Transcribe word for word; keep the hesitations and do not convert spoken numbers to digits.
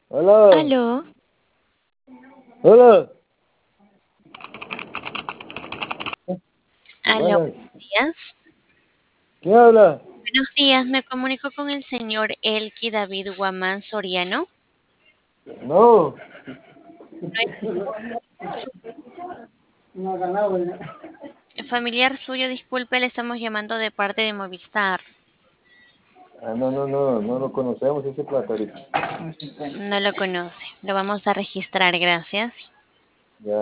Hola, Aló, hola. aló, Buenas. buenos días. ¿Quién habla? Buenos días, me comunico con el señor Elki David Guamán Soriano. No. No es familiar suyo, disculpe, le estamos llamando de parte de Movistar. Ah, no, no, no, no lo conocemos ese plato ahorita. No lo conoce, lo vamos a registrar, gracias.